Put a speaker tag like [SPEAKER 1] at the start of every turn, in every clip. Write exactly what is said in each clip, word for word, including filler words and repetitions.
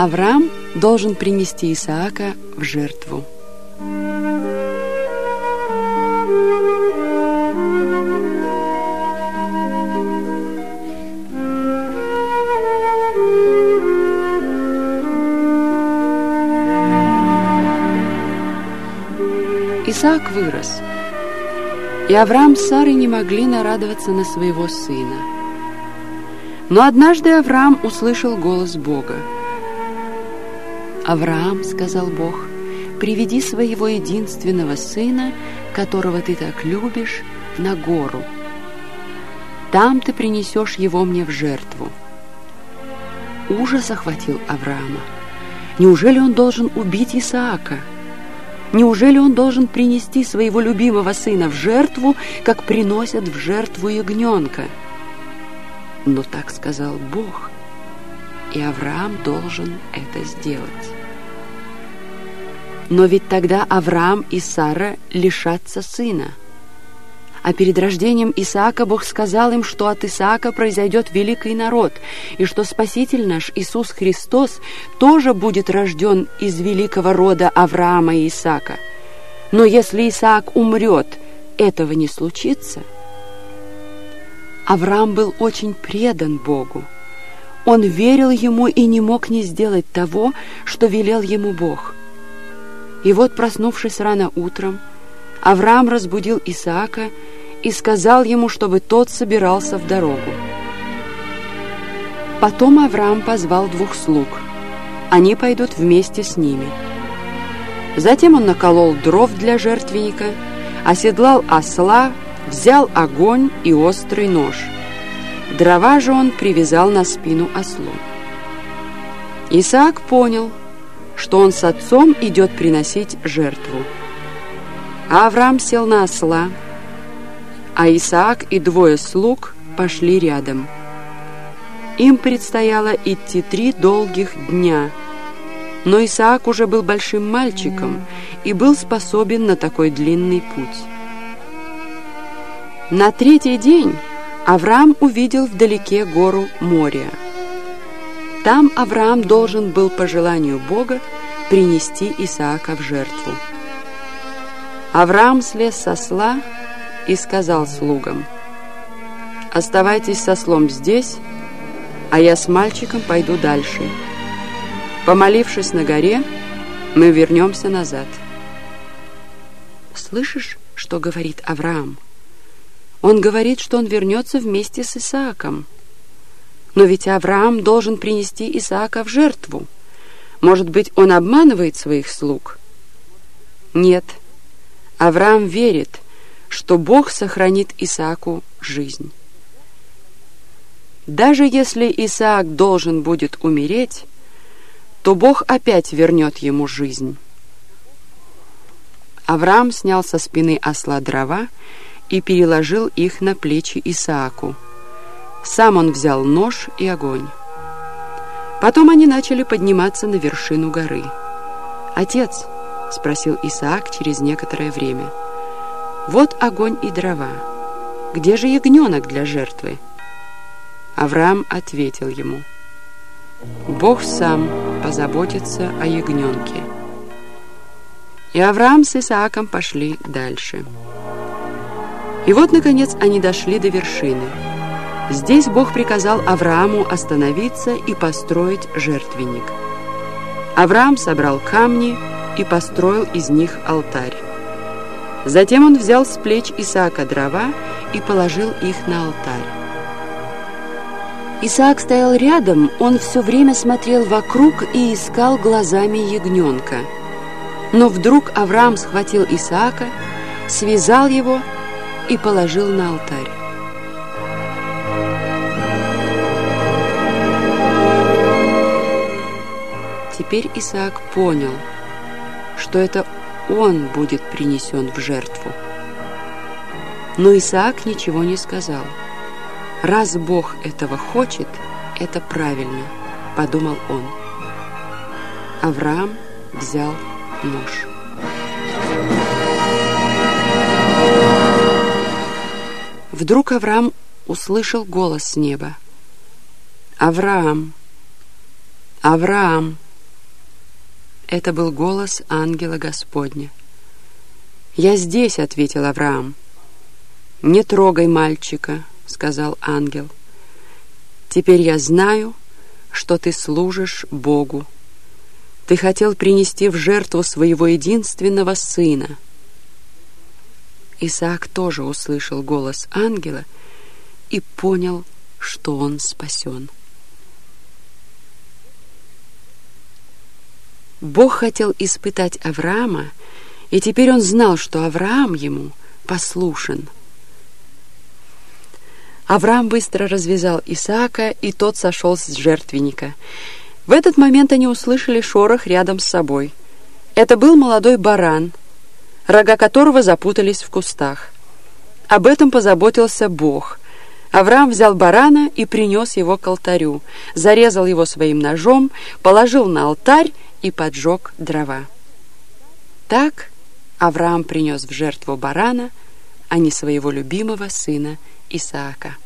[SPEAKER 1] Авраам должен принести Исаака в жертву. Исаак вырос, и Авраам с Сарой не могли нарадоваться на своего сына. Но однажды Авраам услышал голос Бога. «Авраам, — сказал Бог, — приведи своего единственного сына, которого ты так любишь, на гору. Там ты принесешь его мне в жертву». Ужас охватил Авраама. Неужели он должен убить Исаака? Неужели он должен принести своего любимого сына в жертву, как приносят в жертву ягненка? Но так сказал Бог, и Авраам должен это сделать. Но ведь тогда Авраам и Сара лишатся сына. А перед рождением Исаака Бог сказал им, что от Исаака произойдет великий народ, и что Спаситель наш, Иисус Христос, тоже будет рожден из великого рода Авраама и Исаака. Но если Исаак умрет, этого не случится. Авраам был очень предан Богу. Он верил Ему и не мог не сделать того, что велел ему Бог. И вот, проснувшись рано утром, Авраам разбудил Исаака и сказал ему, чтобы тот собирался в дорогу. Потом Авраам позвал двух слуг. Они пойдут вместе с ними. Затем он наколол дров для жертвенника, оседлал осла, взял огонь и острый нож. Дрова же он привязал на спину ослу. Исаак понял, что он с отцом идет приносить жертву. А Авраам сел на осла, а Исаак и двое слуг пошли рядом. Им предстояло идти три долгих дня, но Исаак уже был большим мальчиком и был способен на такой длинный путь. На третий день Авраам увидел вдалеке гору Мория. Там Авраам должен был по желанию Бога принести Исаака в жертву. Авраам слез с осла и сказал слугам: «Оставайтесь с ослом здесь, а я с мальчиком пойду дальше. Помолившись на горе, мы вернемся назад». Слышишь, что говорит Авраам? Он говорит, что он вернется вместе с Исааком. Но ведь Авраам должен принести Исаака в жертву. Может быть, он обманывает своих слуг? Нет. Авраам верит, что Бог сохранит Исааку жизнь. Даже если Исаак должен будет умереть, то Бог опять вернет ему жизнь. Авраам снял со спины осла дрова и переложил их на плечи Исааку. Сам он взял нож и огонь. Потом они начали подниматься на вершину горы. «Отец», — спросил Исаак через некоторое время, — «вот огонь и дрова. Где же ягненок для жертвы?» Авраам ответил ему: «Бог сам позаботится о ягненке». И Авраам с Исааком пошли дальше. И вот, наконец, они дошли до вершины. Здесь Бог приказал Аврааму остановиться и построить жертвенник. Авраам собрал камни и построил из них алтарь. Затем он взял с плеч Исаака дрова и положил их на алтарь. Исаак стоял рядом, он все время смотрел вокруг и искал глазами ягненка. Но вдруг Авраам схватил Исаака, связал его и положил на алтарь. Теперь Исаак понял, что это он будет принесен в жертву. Но Исаак ничего не сказал. «Раз Бог этого хочет, это правильно», — подумал он. Авраам взял нож. Вдруг Авраам услышал голос с неба: «Авраам! Авраам!» Это был голос ангела Господня. «Я здесь», — ответил Авраам. «Не трогай мальчика», — сказал ангел. «Теперь я знаю, что ты служишь Богу. Ты хотел принести в жертву своего единственного сына». Исаак тоже услышал голос ангела и понял, что он спасен. Бог хотел испытать Авраама, и теперь он знал, что Авраам ему послушен. Авраам быстро развязал Исаака, и тот сошел с жертвенника. В этот момент они услышали шорох рядом с собой. Это был молодой баран, рога которого запутались в кустах. Об этом позаботился Бог. Авраам взял барана и принес его к алтарю, зарезал его своим ножом, положил на алтарь и поджег дрова. Так Авраам принес в жертву барана, а не своего любимого сына Исаака.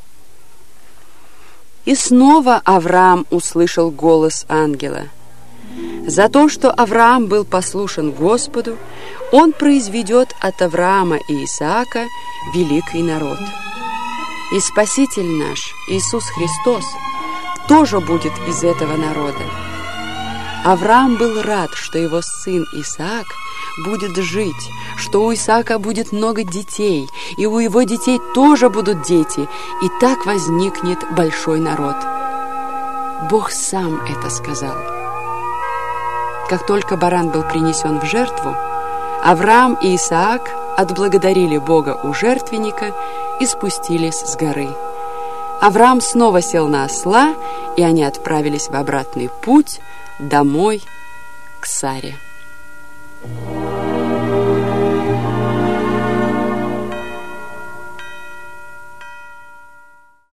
[SPEAKER 1] И снова Авраам услышал голос ангела. За то, что Авраам был послушен Господу, он произведет от Авраама и Исаака великий народ. И Спаситель наш, Иисус Христос, тоже будет из этого народа. Авраам был рад, что его сын Исаак будет жить, что у Исаака будет много детей, и у его детей тоже будут дети, и так возникнет большой народ. Бог сам это сказал. Как только баран был принесен в жертву, Авраам и Исаак отблагодарили Бога у жертвенника и спустились с горы. Авраам снова сел на осла, и они отправились в обратный путь домой к Саре.